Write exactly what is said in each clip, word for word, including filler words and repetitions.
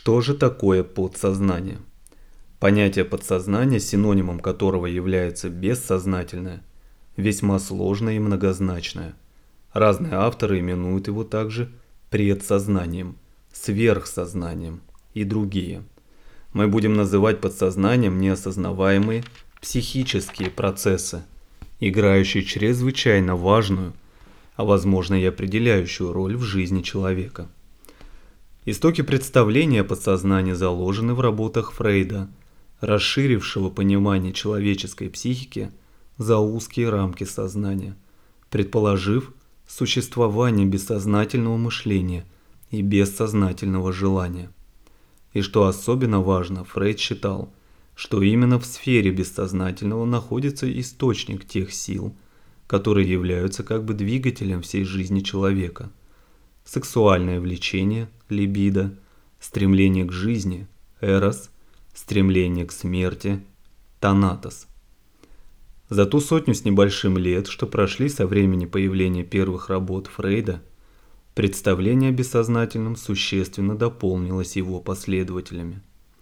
Что же такое подсознание? Понятие подсознания, синонимом которого является бессознательное, весьма сложное и многозначное. Разные авторы именуют его также предсознанием, сверхсознанием и другие. Мы будем называть подсознанием неосознаваемые психические процессы, играющие чрезвычайно важную, а возможно и определяющую роль в жизни человека. Истоки представления о подсознании заложены в работах Фрейда, расширившего понимание человеческой психики за узкие рамки сознания, предположив существование бессознательного мышления и бессознательного желания. И что особенно важно, Фрейд считал, что именно в сфере бессознательного находится источник тех сил, которые являются как бы двигателем всей жизни человека. Сексуальное влечение, либидо, стремление к жизни, эрос, стремление к смерти, танатос. За ту сотню с небольшим лет, что прошли со времени появления первых работ Фрейда, представление о бессознательном существенно дополнилось его последователями.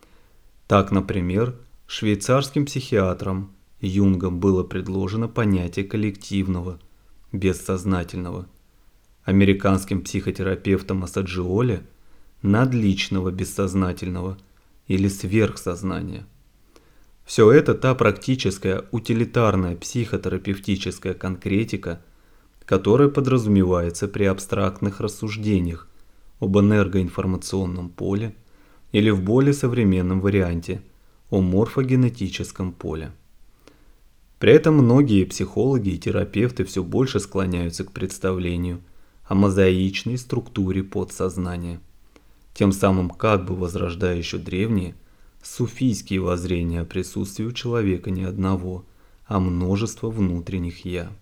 Так, например, швейцарским психиатром Юнгом было предложено понятие коллективного, бессознательного, американским психотерапевтом Асаджиоле надличного бессознательного или сверхсознания. Все это та практическая утилитарная психотерапевтическая конкретика, которая подразумевается при абстрактных рассуждениях об энергоинформационном поле или в более современном варианте о морфогенетическом поле. При этом многие психологи и терапевты все больше склоняются к представлению о мозаичной структуре подсознания, тем самым как бы возрождая еще древние суфийские воззрения о присутствии у человека не одного, а множества внутренних «я».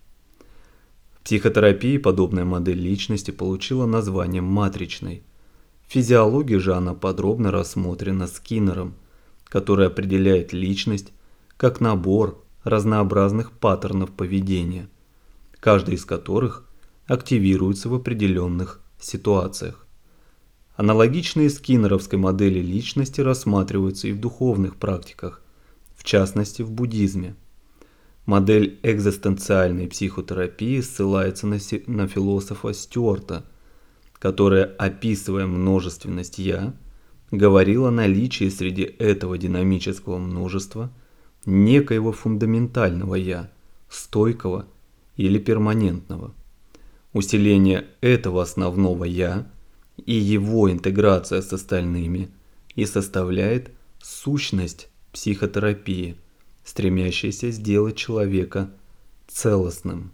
В психотерапии подобная модель личности получила название матричной. В физиологии же она подробно рассмотрена Скиннером, который определяет личность как набор разнообразных паттернов поведения, каждый из которых активируется в определенных ситуациях. Аналогичные скиннеровской модели личности рассматриваются и в духовных практиках, в частности в буддизме. Модель экзистенциальной психотерапии ссылается на, си- на философа Стюарта, который, описывая множественность «я», говорил о наличии среди этого динамического множества некоего фундаментального «я», стойкого или перманентного. Усиление этого основного «я» и его интеграция с остальными и составляет сущность психотерапии, стремящаяся сделать человека целостным.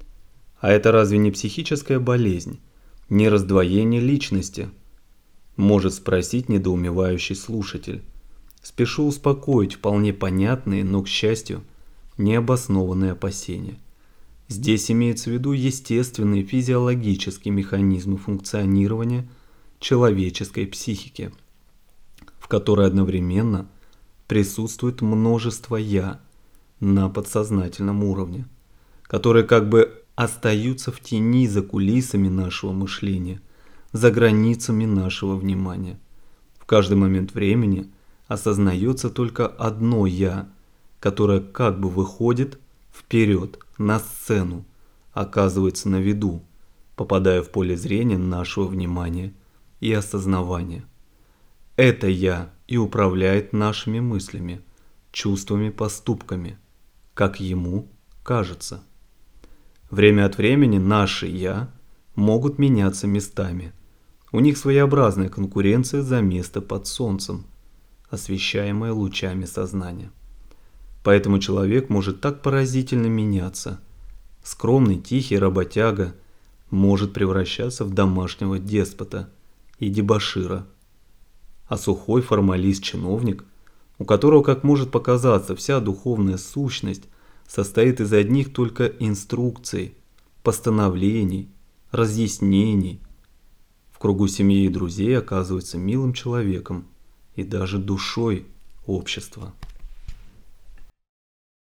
А это разве не психическая болезнь, не раздвоение личности? Может спросить недоумевающий слушатель. Спешу успокоить вполне понятные, но, к счастью, необоснованные опасения. Здесь имеются в виду естественные физиологические механизмы функционирования человеческой психики, в которой одновременно присутствует множество «я» на подсознательном уровне, которые как бы остаются в тени за кулисами нашего мышления, за границами нашего внимания. В каждый момент времени осознается только одно «я», которое как бы выходит вперед, на сцену, оказывается на виду, попадая в поле зрения нашего внимания и осознавания. Это «я» и управляет нашими мыслями, чувствами, поступками, как ему кажется. Время от времени наши «я» могут меняться местами. У них своеобразная конкуренция за место под солнцем, освещаемое лучами сознания. Поэтому человек может так поразительно меняться. Скромный, тихий работяга может превращаться в домашнего деспота и дебошира. А сухой формалист-чиновник, у которого, как может показаться, вся духовная сущность состоит из одних только инструкций, постановлений, разъяснений, в кругу семьи и друзей оказывается милым человеком и даже душой общества.